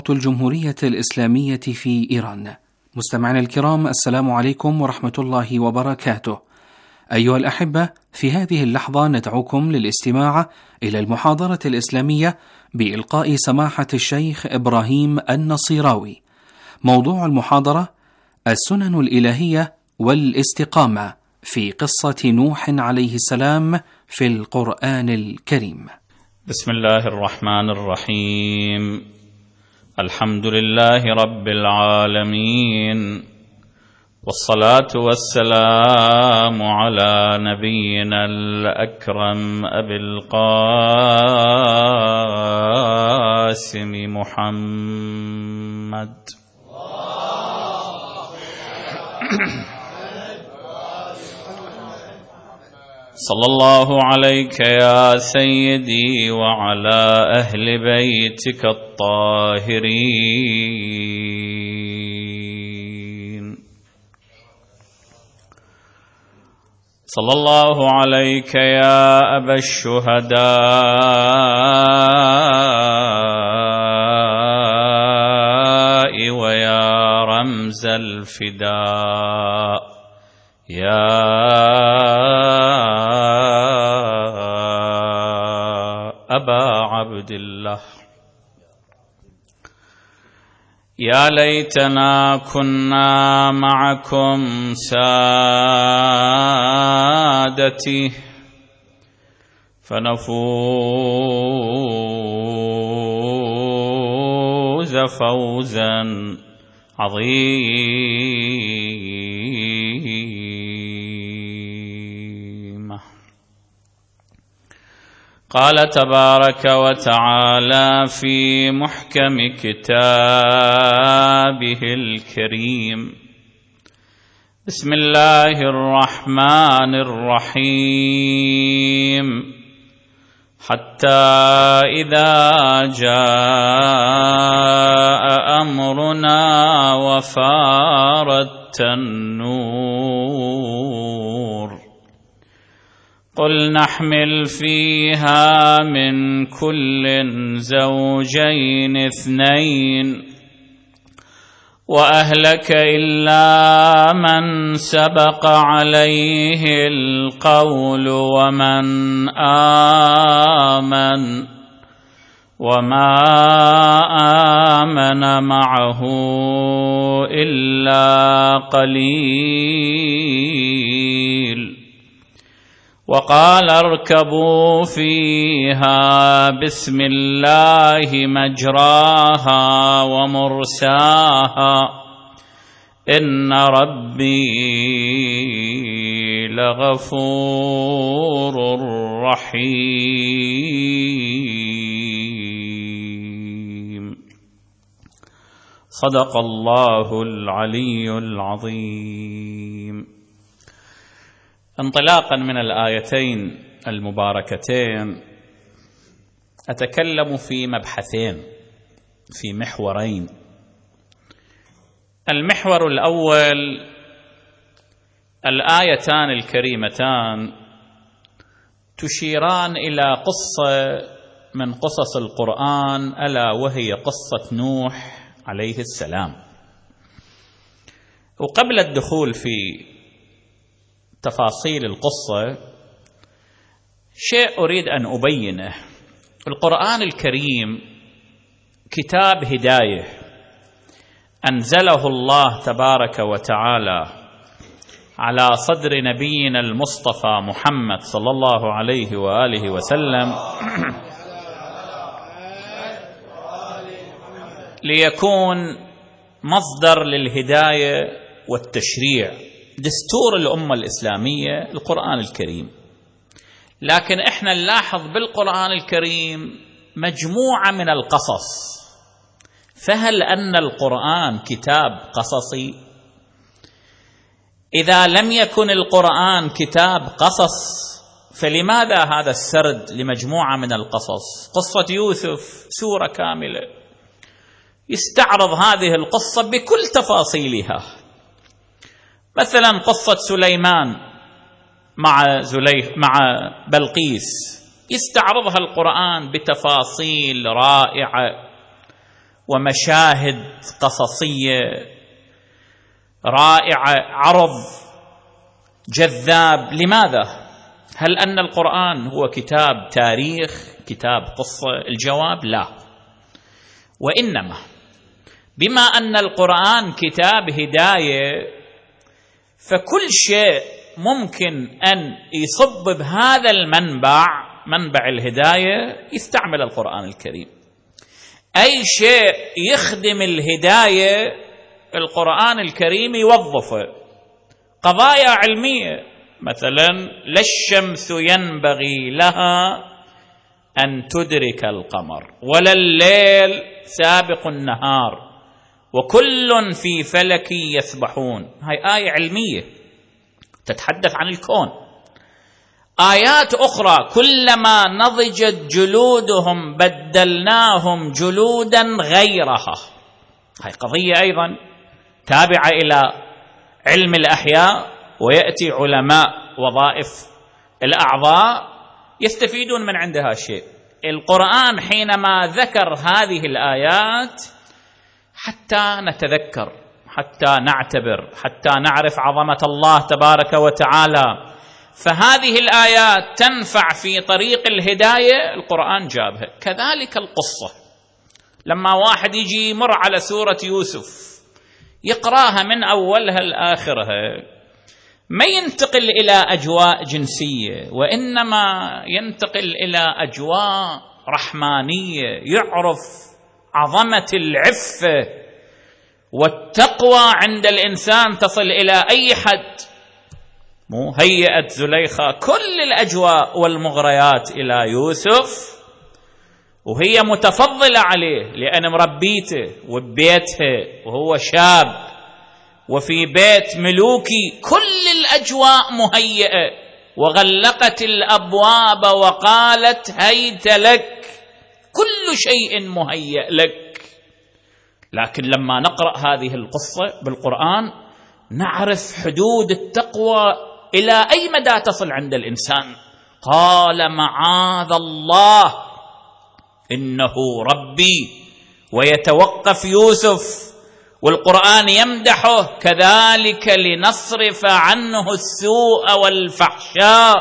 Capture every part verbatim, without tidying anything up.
الجمهورية الإسلامية في إيران. مستمعينا الكرام، السلام عليكم ورحمة الله وبركاته. أيها الأحبة، في هذه اللحظة ندعوكم للاستماع إلى المحاضرة الإسلامية بإلقاء سماحة الشيخ إبراهيم النصيراوي. موضوع المحاضرة: السنن الإلهية والاستقامة في قصة نوح عليه السلام في القرآن الكريم. بسم الله الرحمن الرحيم. الحمد لله رب العالمين، والصلاة والسلام على نبينا الأكرم أبي القاسم محمد صلى الله عليك يا سيدي وعلى أهل بيتك الطاهرين. صلى الله عليك يا أبا الشهداء ويا رمز الفداء يا أبا عبد الله. يا ليتنا كنا معكم سادتي فنفوز فوزا عظيما. قال تبارك وتعالى في محكم كتابه الكريم: بسم الله الرحمن الرحيم. حتى إذا جاء أمرنا وفارت النور قل نحمل فيها من كل زوجين اثنين وأهلك إلا من سبق عليه القول ومن آمن وما آمن معه إلا قليل. وقال اركبوا فيها بسم الله مجراها ومرساها إن ربي لغفور رحيم. صدق الله العلي العظيم. انطلاقا من الآيتين المباركتين أتكلم في مبحثين، في محورين. المحور الأول: الآيتان الكريمتان تشيران إلى قصة من قصص القرآن، ألا وهي قصة نوح عليه السلام. وقبل الدخول في تفاصيل القصة شيء أريد أن أبينه. القرآن الكريم كتاب هداية أنزله الله تبارك وتعالى على صدر نبينا المصطفى محمد صلى الله عليه وآله وسلم ليكون مصدر للهداية والتشريع، دستور الأمة الإسلامية القرآن الكريم. لكن إحنا نلاحظ بالقرآن الكريم مجموعة من القصص، فهل أن القرآن كتاب قصصي؟ إذا لم يكن القرآن كتاب قصص فلماذا هذا السرد لمجموعة من القصص؟ قصة يوسف سورة كاملة يستعرض هذه القصة بكل تفاصيلها. مثلا قصة سليمان مع زليخ مع بلقيس يستعرضها القرآن بتفاصيل رائعة ومشاهد قصصية رائعة، عرض جذاب. لماذا؟ هل أن القرآن هو كتاب تاريخ، كتاب قصة؟ الجواب لا، وإنما بما أن القرآن كتاب هداية، فكل شيء ممكن أن يصب بهذا المنبع، منبع الهداية، يستعمل القرآن الكريم. أي شيء يخدم الهداية القرآن الكريم يوظفه. قضايا علمية مثلا، لا الشمس ينبغي لها أن تدرك القمر ولا الليل سابق النهار وكل في فلك يسبحون. هاي آية علمية تتحدث عن الكون. آيات أخرى، كلما نضجت جلودهم بدلناهم جلودا غيرها. هاي قضية أيضا تابعة إلى علم الأحياء، ويأتي علماء وظائف الأعضاء يستفيدون من عندها شيء. القرآن حينما ذكر هذه الآيات حتى نتذكر، حتى نعتبر، حتى نعرف عظمة الله تبارك وتعالى، فهذه الآيات تنفع في طريق الهداية، القرآن جابها. كذلك القصة، لما واحد يجي يمر على سورة يوسف يقراها من أولها لآخرها، ما ينتقل إلى أجواء جنسية، وإنما ينتقل إلى أجواء رحمانية، يعرف عظمة العفة والتقوى عند الإنسان تصل إلى أي حد. مو هيئت زليخة كل الأجواء والمغريات إلى يوسف، وهي متفضلة عليه لأن مربيته وببيتها وهو شاب وفي بيت ملوكي، كل الأجواء مهيئة، وغلقت الأبواب وقالت هيت لك، كل شيء مهيئ لك. لكن لما نقرأ هذه القصة بالقرآن نعرف حدود التقوى إلى أي مدى تصل عند الإنسان. قال معاذ الله إنه ربي، ويتوقف يوسف والقرآن يمدحه، كذلك لنصرف عنه السوء والفحشاء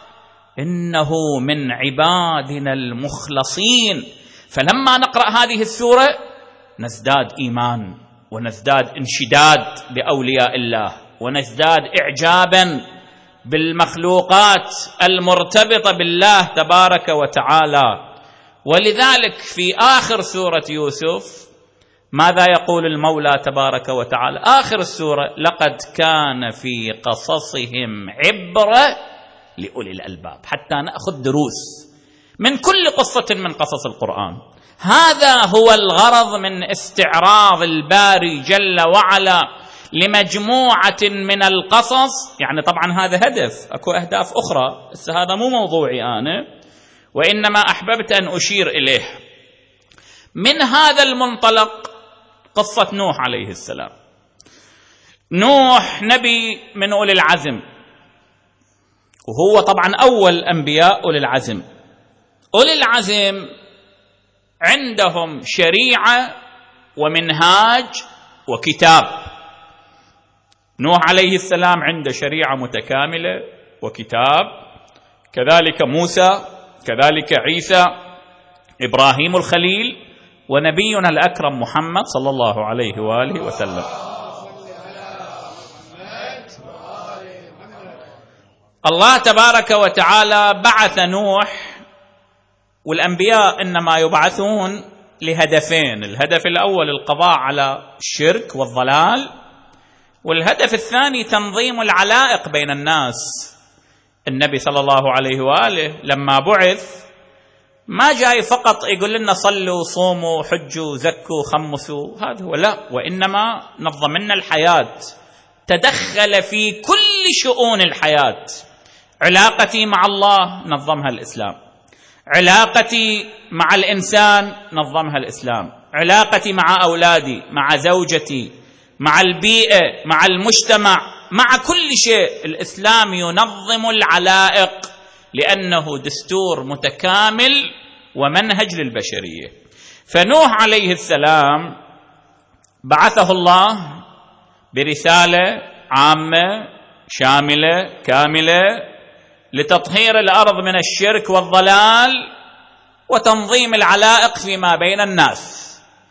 إنه من عبادنا المخلصين. فلما نقرأ هذه السورة نزداد إيمان، ونزداد انشداد بأولياء الله، ونزداد إعجابا بالمخلوقات المرتبطة بالله تبارك وتعالى. ولذلك في آخر سورة يوسف ماذا يقول المولى تبارك وتعالى؟ آخر السورة: لقد كان في قصصهم عبرة لأولي الألباب، حتى نأخذ دروس من كل قصة من قصص القرآن. هذا هو الغرض من استعراض الباري جل وعلا لمجموعة من القصص. يعني طبعا هذا هدف، أكو أهداف أخرى، بس هذا مو موضوعي أنا، وإنما أحببت أن أشير إليه. من هذا المنطلق قصة نوح عليه السلام. نوح نبي من أولي العزم، وهو طبعا أول أنبياء أولي العزم. أولي العزم عندهم شريعة ومنهاج وكتاب. نوح عليه السلام عنده شريعة متكاملة وكتاب، كذلك موسى، كذلك عيسى، إبراهيم الخليل، ونبينا الأكرم محمد صلى الله عليه وآله وسلم. الله تبارك وتعالى بعث نوح، والأنبياء إنما يبعثون لهدفين: الهدف الأول القضاء على الشرك والضلال، والهدف الثاني تنظيم العلائق بين الناس. النبي صلى الله عليه وآله لما بعث ما جاي فقط يقول لنا صلوا صوموا حجوا زكوا خمسوا، هذا هو، لا، وإنما نظم لنا الحياة، تدخل في كل شؤون الحياة. علاقتي مع الله نظمها الإسلام، علاقتي مع الإنسان نظمها الإسلام، علاقتي مع أولادي، مع زوجتي، مع البيئة، مع المجتمع، مع كل شيء الإسلام ينظم العلائق، لأنه دستور متكامل ومنهج للبشرية. فنوح عليه السلام بعثه الله برسالة عامة شاملة كاملة لتطهير الأرض من الشرك والضلال وتنظيم العلائق فيما بين الناس.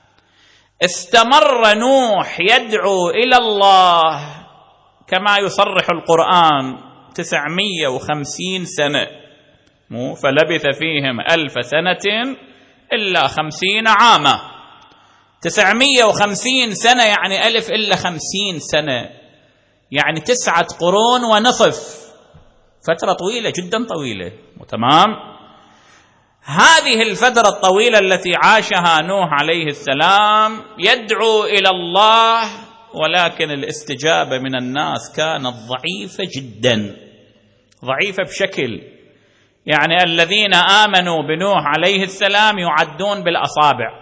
استمر نوح يدعو إلى الله كما يصرح القرآن تسعمائة وخمسين سنة، فلبث فيهم ألف سنة إلا خمسين عاما. تسعمائة وخمسين سنة يعني ألف إلا خمسين سنة، يعني تسعة قرون ونصف، فترة طويلة جدا طويلة. تمام. هذه الفترة الطويلة التي عاشها نوح عليه السلام يدعو إلى الله، ولكن الاستجابة من الناس كانت ضعيفة جدا، ضعيفة بشكل يعني الذين آمنوا بنوح عليه السلام يعدون بالأصابع.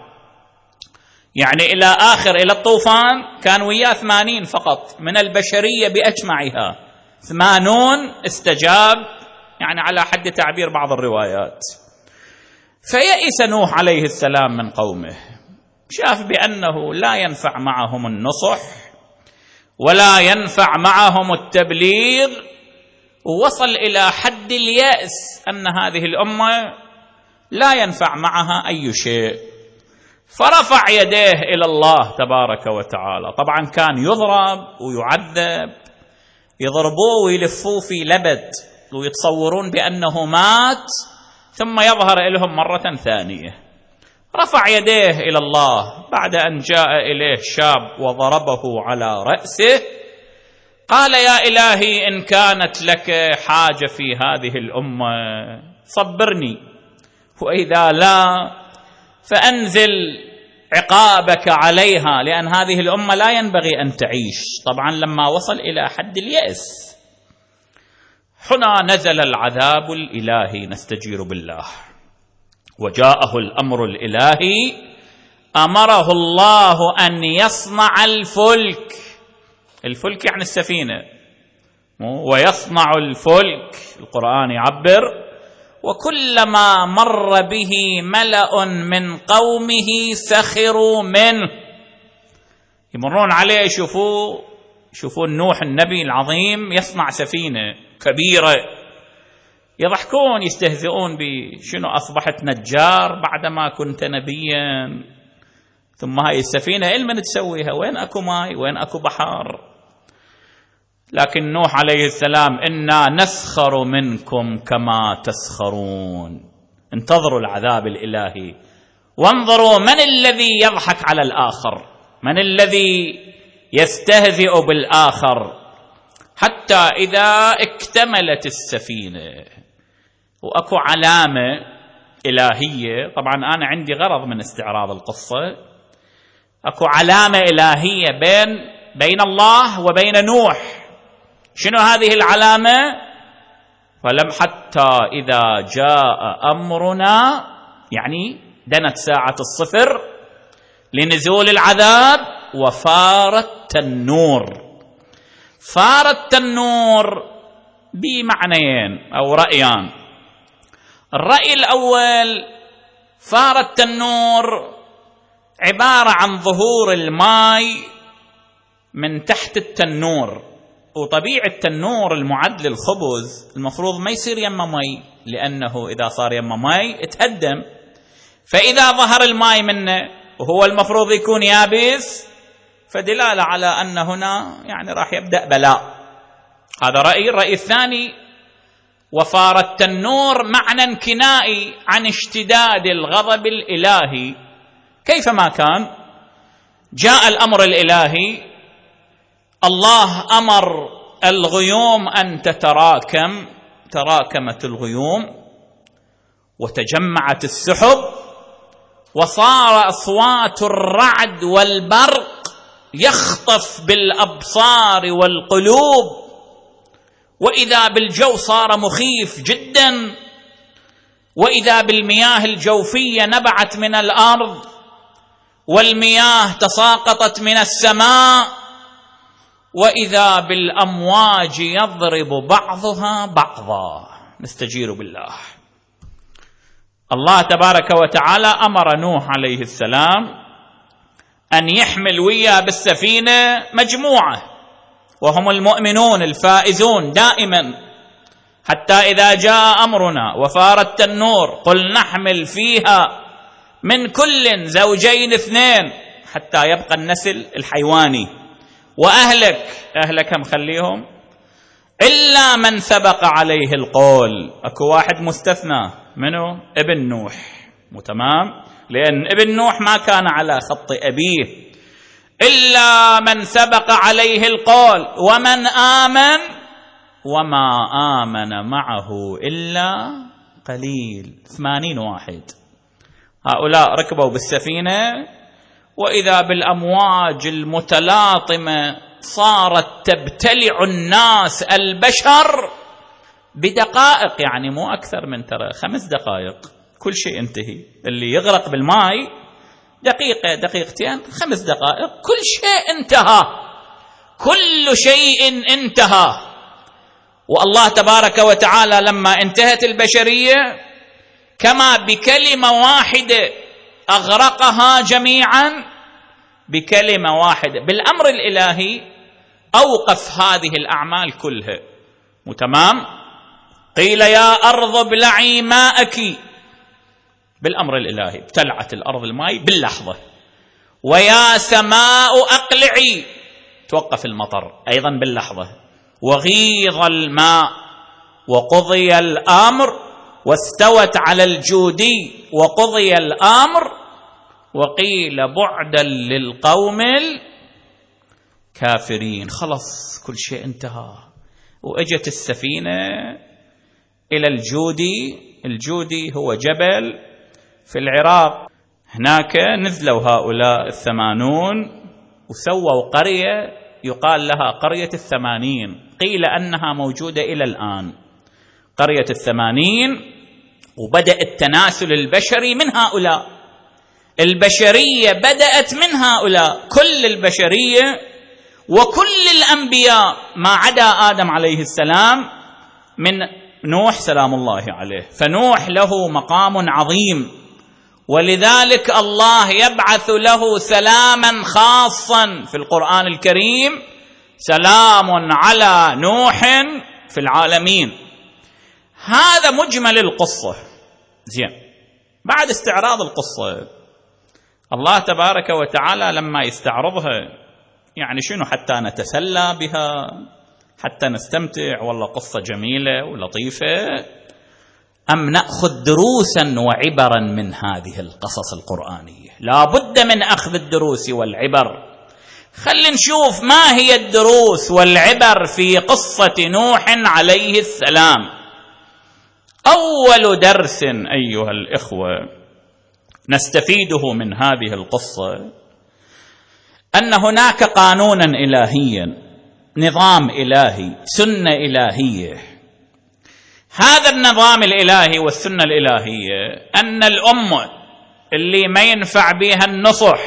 يعني إلى آخر إلى الطوفان كان وياه ثمانين فقط من البشرية بأجمعها، ثمانون استجاب، يعني على حد تعبير بعض الروايات. فيئس نوح عليه السلام من قومه، شاف بأنه لا ينفع معهم النصح ولا ينفع معهم التبليغ، ووصل إلى حد اليأس أن هذه الأمة لا ينفع معها أي شيء. فرفع يديه إلى الله تبارك وتعالى. طبعا كان يضرب ويعذب، يضربوه ويلفوه في لبد ويتصورون بأنه مات، ثم يظهر لهم مرة ثانية. رفع يديه إلى الله بعد أن جاء إليه شاب وضربه على رأسه، قال: يا إلهي إن كانت لك حاجة في هذه الأمة صبرني، وإذا لا فأنزل عقابك عليها، لأن هذه الأمة لا ينبغي أن تعيش. طبعا لما وصل إلى حد اليأس هنا نزل العذاب الإلهي، نستجير بالله. وجاءه الأمر الإلهي، أمره الله أن يصنع الفلك. الفلك يعني السفينة، ويصنع الفلك القرآن يعبر: وكلما مر به ملأ من قومه سخروا منه. يمرون عليه، يشوفوا يشوفون نوح النبي العظيم يصنع سفينة كبيرة، يضحكون يستهزئون بشنو أصبحت نجار بعدما كنت نبيا؟ ثم هاي السفينة إلمن تسويها؟ وين أكو ماي؟ وين أكو بحر؟ لكن نوح عليه السلام: إنا نسخر منكم كما تسخرون. انتظروا العذاب الإلهي وانظروا من الذي يضحك على الآخر، من الذي يستهزئ بالآخر، حتى إذا اكتملت السفينة وأكو علامة إلهية. طبعا أنا عندي غرض من استعراض القصة. أكو علامة إلهية بين بين الله وبين نوح. شنو هذه العلامة؟ فلم حتى إذا جاء أمرنا، يعني دنت ساعة الصفر لنزول العذاب، وفار التنور. فار التنور بمعنيين أو رأيان. الرأي الأول: فار التنور عبارة عن ظهور الماء من تحت التنور، وطبيعة التنور المعد للخبز المفروض ما يصير يما مي، لأنه إذا صار يما مي اتهدم. فإذا ظهر الماء منه وهو المفروض يكون يابس، فدلالة على أن هنا يعني راح يبدأ بلاء. هذا رأي. الرأي الثاني: وفار التنور معنى كنائي عن اشتداد الغضب الإلهي. كيفما كان جاء الأمر الإلهي، الله أمر الغيوم أن تتراكم، تراكمت الغيوم وتجمعت السحب، وصار أصوات الرعد والبرق يخطف بالأبصار والقلوب، وإذا بالجو صار مخيف جدا، وإذا بالمياه الجوفية نبعت من الأرض، والمياه تساقطت من السماء، وإذا بالأمواج يضرب بعضها بعضا. نستجير بالله. الله تبارك وتعالى أمر نوح عليه السلام أن يحمل وياه بالسفينة مجموعة، وهم المؤمنون الفائزون دائما، حتى إذا جاء أمرنا وفارت النور قل نحمل فيها من كل زوجين اثنين حتى يبقى النسل الحيواني، وأهلك أهلك هم خليهم إلا من سبق عليه القول. أكو واحد مستثنى، منه؟ ابن نوح، مو تمام؟ لأن ابن نوح ما كان على خط أبيه. إلا من سبق عليه القول ومن آمن وما آمن معه إلا قليل، ثمانين واحد. هؤلاء ركبوا بالسفينة، وإذا بالأمواج المتلاطمة صارت تبتلع الناس البشر بدقائق، يعني مو أكثر من ترى خمس دقائق كل شيء انتهي. اللي يغرق بالماء دقيقة دقيقتين خمس دقائق كل شيء انتهى، كل شيء انتهى. والله تبارك وتعالى لما انتهت البشرية كما بكلمة واحدة أغرقها جميعا، بكلمة واحدة بالأمر الإلهي أوقف هذه الأعمال كلها. وتمام؟ قيل يا أرض ابلعي ماءك، بالأمر الإلهي ابتلعت الأرض الماء باللحظة. ويا سماء أقلعي، توقف المطر أيضا باللحظة. وغيض الماء وقضي الأمر، واستوت على الجودي وقضي الأمر، وقيل بعدا للقوم الكافرين. خلص كل شيء انتهى. وأجت السفينة إلى الجودي. الجودي هو جبل في العراق، هناك نزلوا هؤلاء الثمانون وسووا قرية يقال لها قرية الثمانين، قيل أنها موجودة إلى الآن، قرية الثمانين. وبدأ التناسل البشري من هؤلاء، البشرية بدأت من هؤلاء، كل البشرية وكل الأنبياء ما عدا آدم عليه السلام من نوح سلام الله عليه. فنوح له مقام عظيم، ولذلك الله يبعث له سلاما خاصا في القرآن الكريم، سلام على نوح في العالمين. هذا مجمل القصة. زين، بعد استعراض القصة الله تبارك وتعالى لما يستعرضها، يعني شنو؟ حتى نتسلى بها، حتى نستمتع، والله قصة جميلة ولطيفة، أم نأخذ دروسا وعبرا من هذه القصص القرآنية؟ لا بد من أخذ الدروس والعبر. خلينا نشوف ما هي الدروس والعبر في قصة نوح عليه السلام. أول درس أيها الإخوة نستفيده من هذه القصة أن هناك قانونا إلهيا، نظام إلهي، سنة إلهية. هذا النظام الإلهي والسنة الإلهية أن الأمة اللي ما ينفع بها النصح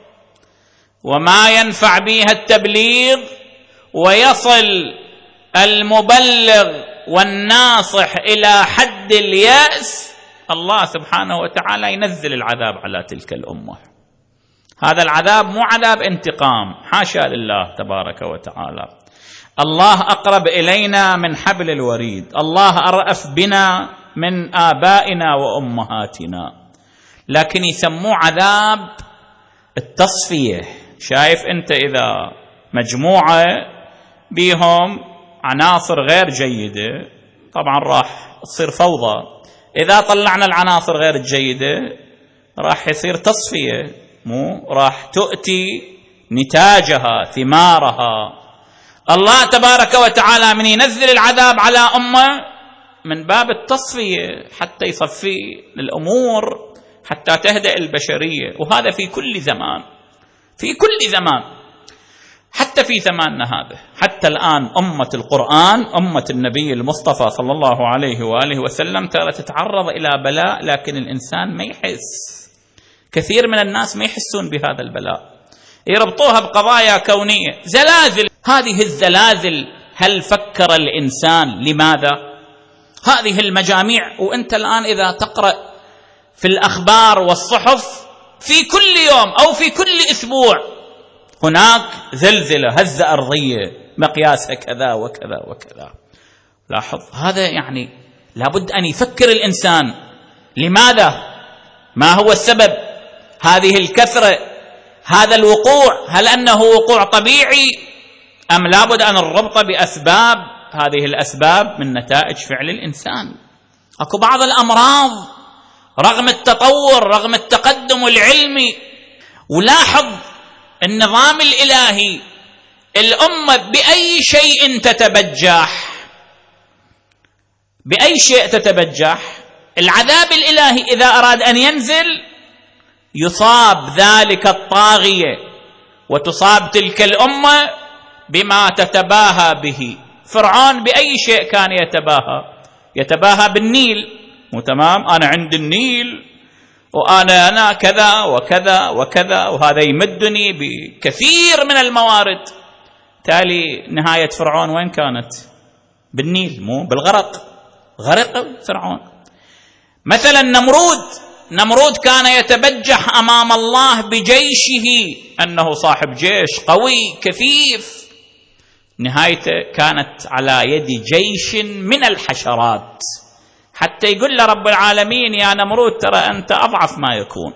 وما ينفع بها التبليغ، ويصل المبلغ والناصح إلى حد اليأس، الله سبحانه وتعالى ينزل العذاب على تلك الأمة. هذا العذاب مو عذاب انتقام، حاشا لله تبارك وتعالى. الله أقرب إلينا من حبل الوريد، الله أرأف بنا من آبائنا وأمهاتنا، لكن يسموه عذاب التصفية. شايف أنت إذا مجموعة بيهم عناصر غير جيدة طبعا راح تصير فوضى، إذا طلعنا العناصر غير الجيدة راح يصير تصفية، مو راح تؤتي نتاجها ثمارها. الله تبارك وتعالى من ينزل العذاب على أمة من باب التصفية، حتى يصفي الأمور، حتى تهدأ البشرية. وهذا في كل زمان، في كل زمان، حتى في زماننا هذا. حتى الآن أمة القرآن، أمة النبي المصطفى صلى الله عليه وآله وسلم، ترى تتعرض إلى بلاء لكن الإنسان ما يحس. كثير من الناس ما يحسون بهذا البلاء، يربطوها بقضايا كونية، زلازل. هذه الزلازل هل فكر الإنسان لماذا؟ هذه المجاميع، وأنت الآن إذا تقرأ في الأخبار والصحف في كل يوم أو في كل أسبوع هناك زلزلة، هزة أرضية مقياسها كذا وكذا وكذا. لاحظ هذا، يعني لابد أن يفكر الإنسان لماذا؟ ما هو السبب هذه الكثرة، هذا الوقوع؟ هل أنه وقوع طبيعي أم لابد أن نربط بأسباب؟ هذه الأسباب من نتائج فعل الإنسان. أكو بعض الأمراض رغم التطور، رغم التقدم العلمي، ولاحظ النظام الإلهي، الأمة بأي شيء تتبجح، بأي شيء تتبجح؟ العذاب الإلهي إذا أراد أن ينزل يصاب ذلك الطاغية وتصاب تلك الأمة بما تتباهى به. فرعون بأي شيء كان يتباهى؟ يتباهى بالنيل، مو تمام؟ أنا عند النيل وأنا أنا كذا وكذا وكذا، وهذا يمدني بكثير من الموارد. تالي نهاية فرعون وين كانت؟ بالنيل، مو بالغرق. غرق فرعون. مثلا نمرود، نمرود كان يتبجح أمام الله بجيشه أنه صاحب جيش قوي كثيف، نهايته كانت على يد جيش من الحشرات، حتى يقول له رب العالمين يا نمرود ترى أنت أضعف ما يكون.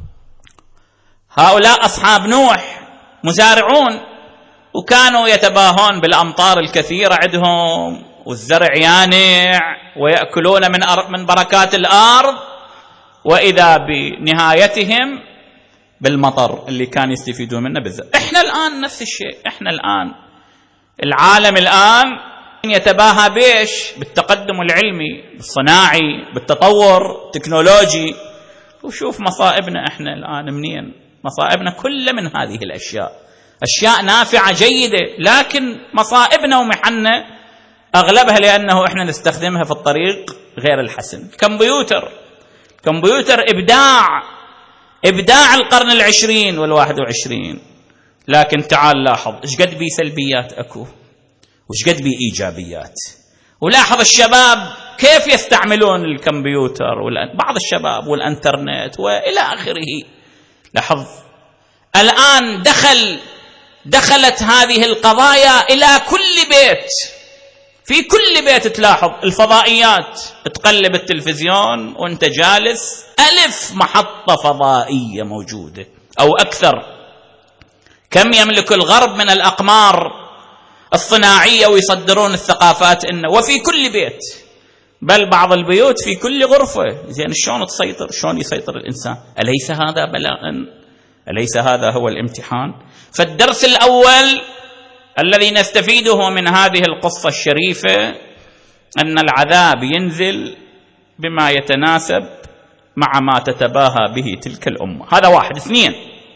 هؤلاء أصحاب نوح مزارعون، وكانوا يتباهون بالأمطار الكثيرة عندهم، والزرع يانع ويأكلون من من بركات الأرض، وإذا بنهايتهم بالمطر اللي كان يستفيدون منه بالزرع. إحنا الآن نفس الشيء، إحنا الآن العالم الآن يتباهى بيش؟ بالتقدم العلمي، بالصناعي، بالتطور التكنولوجي. وشوف مصائبنا إحنا الآن منين؟ مصائبنا كل من هذه الأشياء، أشياء نافعة جيدة، لكن مصائبنا ومحنة أغلبها لأنه إحنا نستخدمها في الطريق غير الحسن. كمبيوتر، كمبيوتر إبداع، إبداع القرن العشرين والواحد وعشرين، لكن تعال لاحظ إيش قد بي سلبيات أكو وإيش قد بي إيجابيات. ولاحظ الشباب كيف يستعملون الكمبيوتر، بعض الشباب والإنترنت وإلى آخره. لاحظ الآن دخل دخلت هذه القضايا إلى كل بيت، في كل بيت تلاحظ الفضائيات، تقلب التلفزيون وانت جالس ألف محطة فضائية موجودة أو أكثر. كم يملك الغرب من الأقمار الصناعية ويصدرون الثقافات إنه، وفي كل بيت، بل بعض البيوت في كل غرفة. زين شلون تسيطر؟ شلون يسيطر الإنسان؟ أليس هذا بلاء؟ أليس هذا هو الامتحان؟ فالدرس الأول الذي نستفيده من هذه القصة الشريفة أن العذاب ينزل بما يتناسب مع ما تتباهى به تلك الأمة. هذا واحد. اثنين،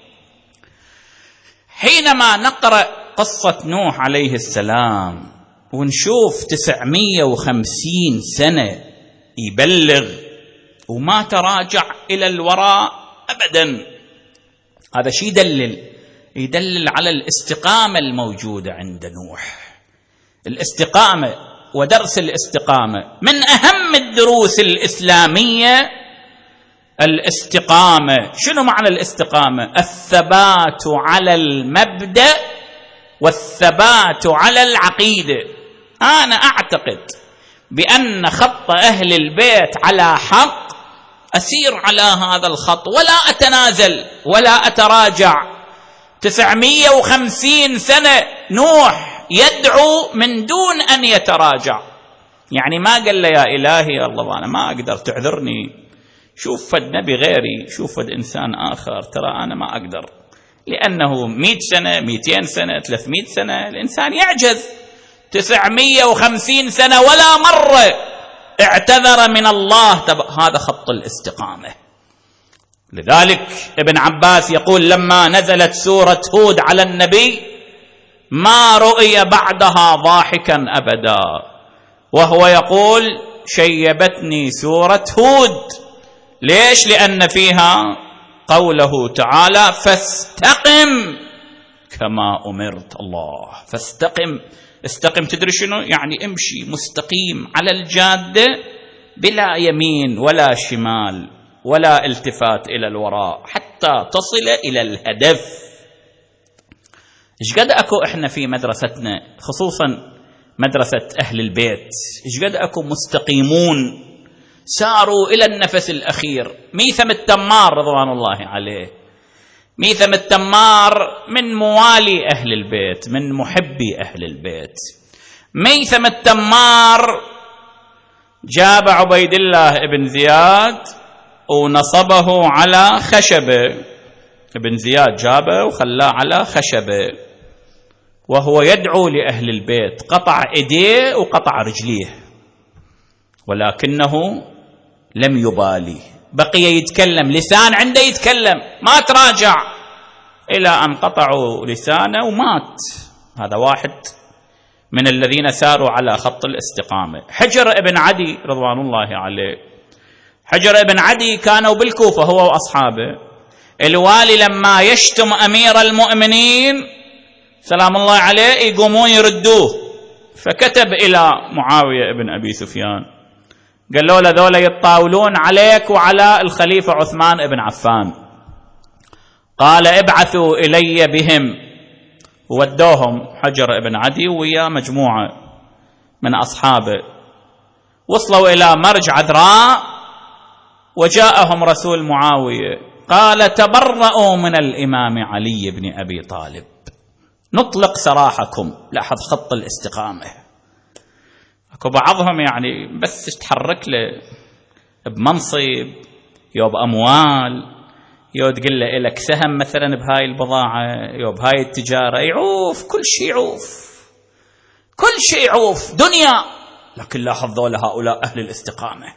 حينما نقرأ قصة نوح عليه السلام ونشوف تسعمية وخمسين سنة يبلغ وما تراجع إلى الوراء أبدا، هذا شيء يدلل يدلل على الاستقامة الموجودة عند نوح. الاستقامة ودرس الاستقامة من أهم الدروس الإسلامية. الاستقامة شنو معنى الاستقامة؟ الثبات على المبدأ والثبات على العقيدة. أنا أعتقد بأن خط أهل البيت على حق، أسير على هذا الخط ولا أتنازل ولا أتراجع. تسعمية وخمسين سنة نوح يدعو من دون أن يتراجع، يعني ما قال له يا إلهي الله أنا ما أقدر تعذرني، شوف فد نبي غيري، شوف فد إنسان آخر، ترى أنا ما أقدر. لأنه مئة سنة، مئتين سنة، ثلاثمئة سنة الإنسان يعجز. تسعمية وخمسين سنة ولا مرة اعتذر من الله. هذا خط الاستقامة. لذلك ابن عباس يقول لما نزلت سورة هود على النبي ما رؤي بعدها ضاحكا أبدا، وهو يقول شيبتني سورة هود. ليش؟ لأن فيها قوله تعالى فاستقم كما أمرت. الله، فاستقم، استقم تدري شنو يعني؟ امشي مستقيم على الجادة بلا يمين ولا شمال، ولا التفات إلى الوراء حتى تصل إلى الهدف. إيش قد أكو إحنا في مدرستنا خصوصا مدرسة أهل البيت، إيش قد أكو مستقيمون ساروا إلى النفس الأخير. ميثم التمار رضوان الله عليه، ميثم التمار من موالي أهل البيت، من محبي أهل البيت. ميثم التمار جاب عبيد الله ابن زياد ونصبه على خشبة، ابن زياد جابه وخلاه على خشبة وهو يدعو لأهل البيت، قطع إيديه وقطع رجليه، ولكنه لم يبالي، بقي يتكلم، لسان عنده يتكلم، ما تراجع إلى أن قطعوا لسانه ومات. هذا واحد من الذين ساروا على خط الاستقامة. حجر ابن عدي رضوان الله عليه، حجر ابن عدي كانوا بالكوفة هو وأصحابه، الوالي لما يشتم أمير المؤمنين سلام الله عليه يقومون يردوه، فكتب إلى معاوية ابن أبي سفيان قال له لذولا يتطاولون عليك وعلى الخليفة عثمان ابن عفان، قال ابعثوا إلي بهم، ودوهم حجر ابن عدي ويا مجموعة من أصحابه، وصلوا إلى مرج عذراء وجاءهم رسول معاوية قال تبرؤوا من الإمام علي بن أبي طالب، نطلق سراحكم. لاحظ خط الاستقامة. اكو بعضهم يعني بس تحرك له بمنصب يو بأموال يو تقول له إلك سهم مثلا بهاي البضاعة يو بهاي التجارة، يعوف كل شيء، يعوف كل شيء، يعوف دنيا. لكن لاحظ ذولا هؤلاء أهل الاستقامة.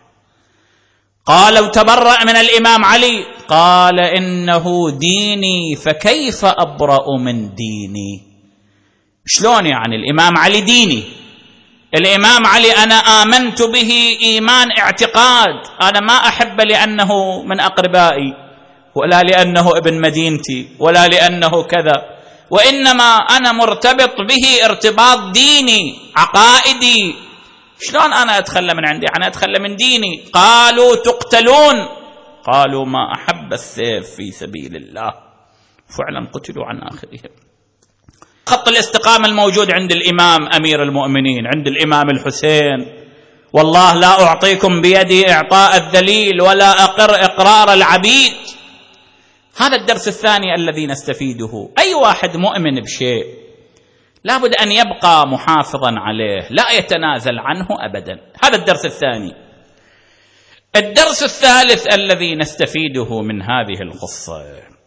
قالوا تبرأ من الإمام علي، قال إنه ديني فكيف أبرأ من ديني؟ شلون يعني الإمام علي ديني؟ الإمام علي أنا آمنت به إيمان اعتقاد، أنا ما أحب لأنه من أقربائي ولا لأنه ابن مدينتي ولا لأنه كذا، وإنما أنا مرتبط به ارتباط ديني عقائدي. شلون أنا أتخلى من عندي؟ أنا أتخلى من ديني. قالوا تقتلون، قالوا ما أحب السيف في سبيل الله، فعلا قتلوا عن آخرهم. خط الاستقامة الموجود عند الإمام أمير المؤمنين، عند الإمام الحسين، والله لا أعطيكم بيدي إعطاء الذليل ولا أقر إقرار العبيد. هذا الدرس الثاني الذي نستفيده. أي واحد مؤمن بشيء لابد أن يبقى محافظا عليه، لا يتنازل عنه أبدا. هذا الدرس الثاني. الدرس الثالث الذي نستفيده من هذه القصة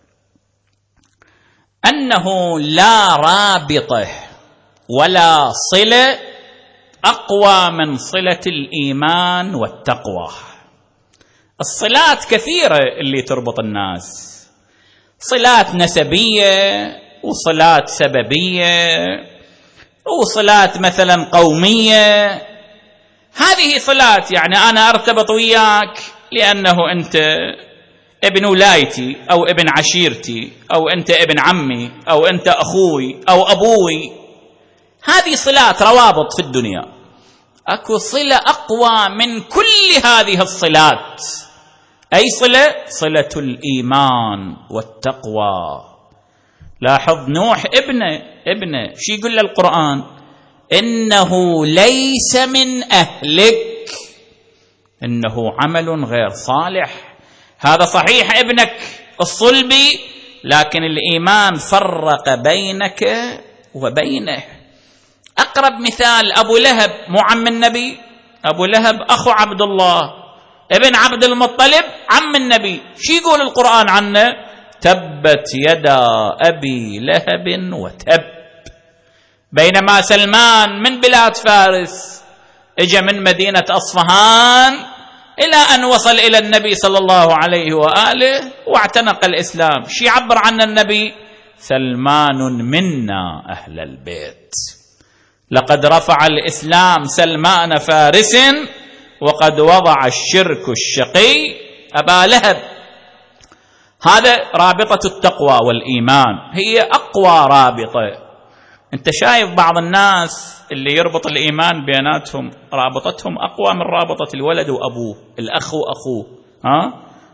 أنه لا رابطة ولا صلة أقوى من صلة الإيمان والتقوى. الصلات كثيرة اللي تربط الناس، صلات نسبية وصلات سببية وصلات مثلا قومية. هذه صلات يعني أنا أرتبط وياك لأنه أنت ابن ولايتي أو ابن عشيرتي أو أنت ابن عمي أو أنت أخوي أو أبوي. هذه صلات روابط في الدنيا. أكو صلة أقوى من كل هذه الصلات. أي صلة؟ صلة الإيمان والتقوى. لاحظ نوح ابنه ابنه شي يقول للقرآن؟ إنه ليس من أهلك، إنه عمل غير صالح. هذا صحيح ابنك الصلبي، لكن الإيمان فرق بينك وبينه. أقرب مثال أبو لهب، مو عم النبي؟ أبو لهب أخو عبد الله ابن عبد المطلب عم النبي. شي يقول القرآن عنه؟ تبت يدا أبي لهب وتب. بينما سلمان من بلاد فارس اجى من مدينة أصفهان إلى أن وصل إلى النبي صلى الله عليه وآله واعتنق الإسلام. شي يعبر عن النبي؟ سلمان منا أهل البيت، لقد رفع الإسلام سلمان فارس وقد وضع الشرك الشقي أبا لهب. هذا رابطة التقوى والإيمان، هي أقوى رابطة. أنت شايف بعض الناس اللي يربط الإيمان بيناتهم رابطتهم أقوى من رابطة الولد وأبوه، الأخ وأخوه. ها؟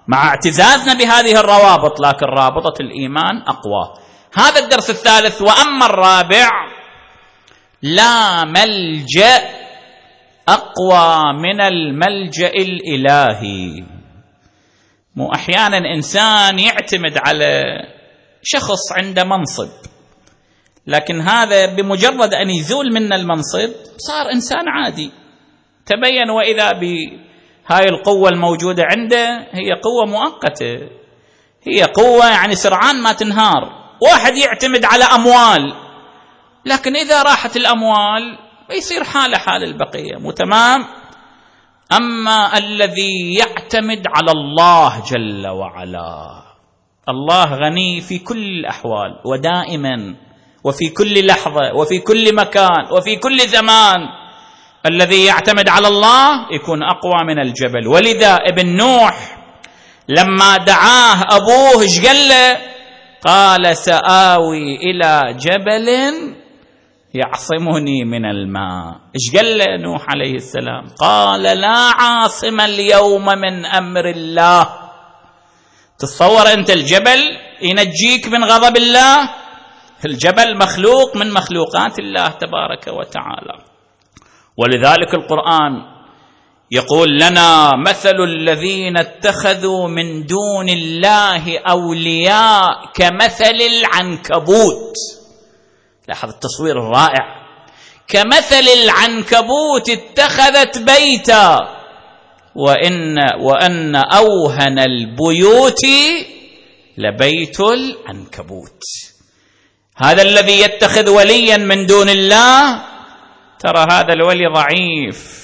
مع اعتزازنا بهذه الروابط، لكن رابطة الإيمان أقوى. هذا الدرس الثالث. وأما الرابع: لا ملجأ أقوى من الملجأ الإلهي. مو أحيانا إنسان يعتمد على شخص عنده منصب، لكن هذا بمجرد أن يزول منا المنصب صار إنسان عادي. تبين وإذا بهاي القوة الموجودة عنده هي قوة مؤقتة، هي قوة يعني سرعان ما تنهار. واحد يعتمد على أموال، لكن إذا راحت الأموال يصير حاله حال البقية. مو تمام؟ أما الذي يعتمد على الله جل وعلا، الله غني في كل الأحوال ودائما وفي كل لحظة وفي كل مكان وفي كل زمان. الذي يعتمد على الله يكون أقوى من الجبل. ولذا ابن نوح لما دعاه أبوه ايش قال له؟ قال: سآوي إلى جبل يعصمني من الماء. ايش قال له نوح عليه السلام؟ قال: لا عاصم اليوم من أمر الله. تصور أنت الجبل ينجيك من غضب الله؟ الجبل مخلوق من مخلوقات الله تبارك وتعالى. ولذلك القرآن يقول لنا: مثل الذين اتخذوا من دون الله أولياء كمثل العنكبوت. لاحظ التصوير الرائع. كمثل العنكبوت اتخذت بيتا وإن, وأن أوهن البيوت لبيت العنكبوت. هذا الذي يتخذ وليا من دون الله، ترى هذا الولي ضعيف،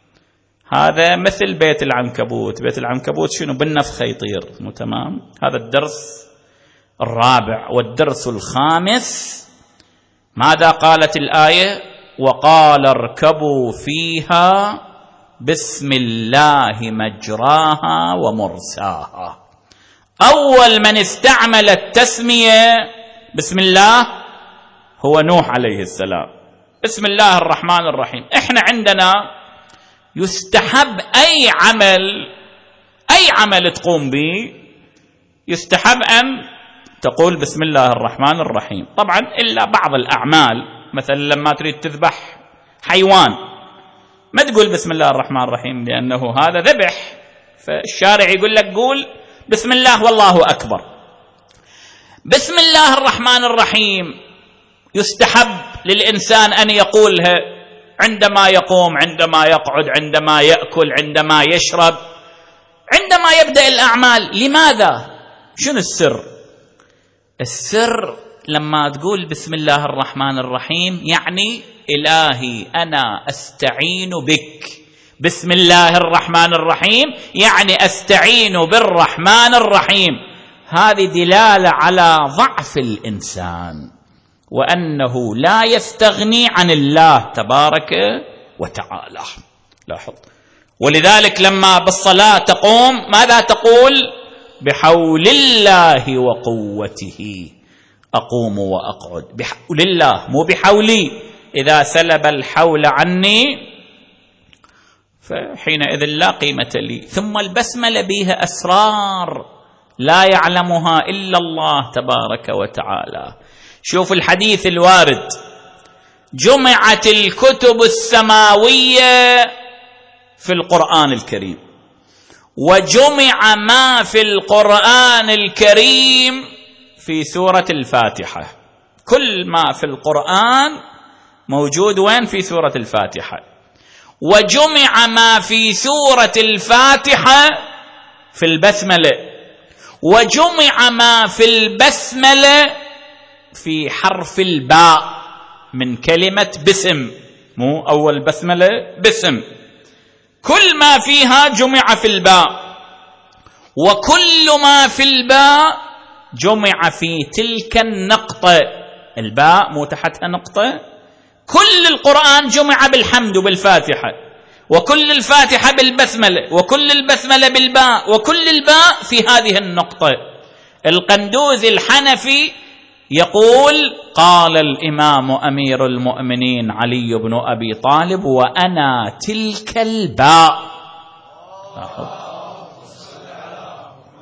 هذا مثل بيت العنكبوت. بيت العنكبوت شنو؟ بالنفخ يطير. مو تمام؟ هذا الدرس الرابع. والدرس الخامس: ماذا قالت الآية؟ وقال اركبوا فيها بسم الله مجراها ومرساها. أول من استعمل التسمية بسم الله هو نوح عليه السلام. بسم الله الرحمن الرحيم. احنا عندنا يستحب أي عمل أي عمل تقوم به يستحب أن تقول بسم الله الرحمن الرحيم. طبعا إلا بعض الأعمال، مثلا لما تريد تذبح حيوان ما تقول بسم الله الرحمن الرحيم، لأنه هذا ذبح، فالشارع يقول لك قول بسم الله والله أكبر. بسم الله الرحمن الرحيم يستحب للإنسان أن يقولها عندما يقوم، عندما يقعد، عندما يأكل، عندما يشرب، عندما يبدأ الأعمال. لماذا؟ شنو السر؟ السر لما تقول بسم الله الرحمن الرحيم يعني إلهي أنا أستعين بك. بسم الله الرحمن الرحيم يعني أستعين بالرحمن الرحيم. هذه دلالة على ضعف الإنسان وأنه لا يستغني عن الله تبارك وتعالى. لاحظ. ولذلك لما بالصلاة تقوم ماذا تقول؟ بحول الله وقوته أقوم وأقعد. بحول الله، مو بحولي. إذا سلب الحول عني فحينئذ لا قيمة لي. ثم البسملة بها أسرار لا يعلمها إلا الله تبارك وتعالى. شوف الحديث الوارد: جمعت الكتب السماوية في القرآن الكريم، وجمع ما في القرآن الكريم في سورة الفاتحة. كل ما في القرآن موجود وين؟ في سورة الفاتحة. وجمع ما في سورة الفاتحة في البسملة، وجمع ما في البسملة في حرف الباء من كلمة بسم. مو أول بسملة بسم، كل ما فيها جمع في الباء، وكل ما في الباء جمع في تلك النقطة. الباء مو تحتها نقطة. كل القرآن جمع بالحمد وبالفاتحة، وكل الفاتحة بالبسملة، وكل البسملة بالباء، وكل الباء في هذه النقطة. القندوزي الحنفي يقول: قال الإمام أمير المؤمنين علي بن أبي طالب: وأنا تلك الباء.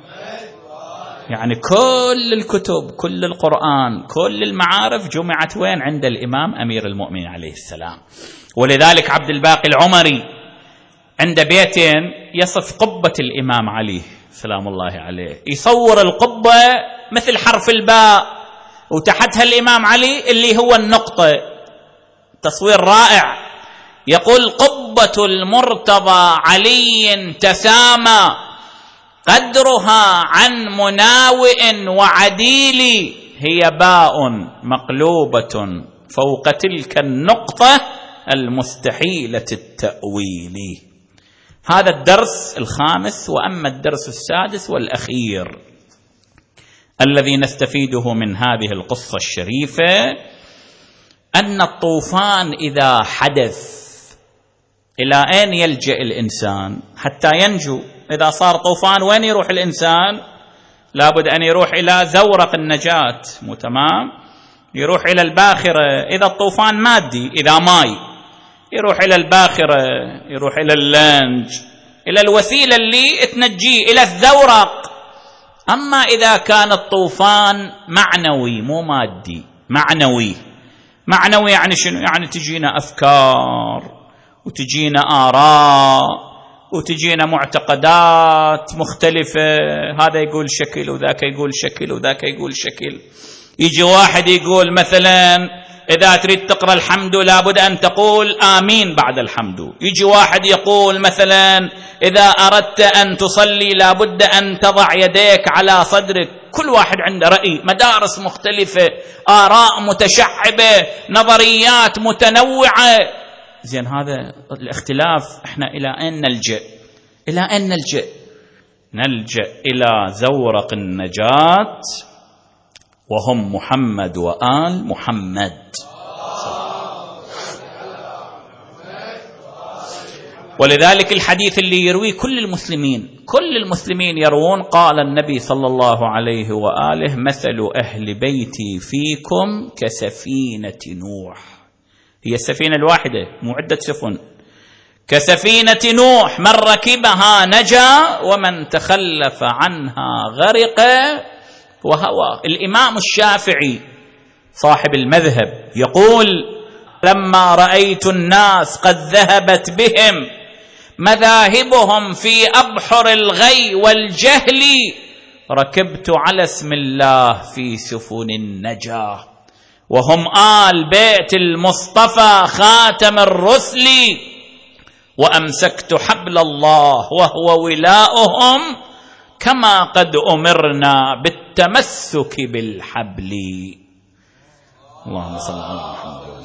يعني كل الكتب، كل القرآن، كل المعارف جمعت وين؟ عند الإمام أمير المؤمنين عليه السلام. ولذلك عبد الباقي العمري عند بيتين يصف قبة الإمام علي سلام الله عليه، يصور القبة مثل حرف الباء وتحتها الإمام علي اللي هو النقطة، تصوير رائع. يقول: قبة المرتضى علي تسامى قدرها عن مناوئ وعديل، هي باء مقلوبة فوق تلك النقطة المستحيلة التأويل. هذا الدرس الخامس. وأما الدرس السادس والأخير الذي نستفيده من هذه القصة الشريفة، أن الطوفان إذا حدث إلى أين يلجأ الإنسان حتى ينجو؟ إذا صار طوفان وين يروح الإنسان؟ لابد أن يروح إلى زورق النجاة، مو تمام؟ يروح إلى الباخرة إذا الطوفان مادي، إذا ماي يروح إلى الباخرة، يروح إلى اللنج، إلى الوسيلة اللي تنجيه، إلى الزورق. أما إذا كان الطوفان معنوي مو مادي، معنوي. معنوي يعني شنو؟ يعني تجينا أفكار وتجينا آراء وتجينا معتقدات مختلفة، هذا يقول شكل وذاك يقول شكل وذاك يقول شكل. يجي واحد يقول مثلا إذا تريد تقرأ الحمد لابد أن تقول آمين بعد الحمد. يجي واحد يقول مثلا إذا أردت أن تصلي لابد أن تضع يديك على صدرك. كل واحد عنده رأي، مدارس مختلفة، آراء متشعبة، نظريات متنوعة. زين هذا الاختلاف احنا إلى أين نلجأ؟ إلى أين نلجأ؟ نلجأ إلى زورق النجاة وهم محمد وآل محمد. ولذلك الحديث اللي يرويه كل المسلمين، كل المسلمين يروون، قال النبي صلى الله عليه وآله: مثل أهل بيتي فيكم كسفينة نوح. هي السفينة الواحدة مو عدة سفن. كسفينة نوح من ركبها نجا ومن تخلف عنها غرق وهوى. الإمام الشافعي صاحب المذهب يقول: لما رأيت الناس قد ذهبت بهم مذاهبهم في أبحر الغي والجهل ركبت على اسم الله في سفن النجاة، وهم آل بيت المصطفى خاتم الرسل، وأمسكت حبل الله وهو ولاؤهم كما قد أمرنا بالتمسك بالحبل. اللهم صل على محمد.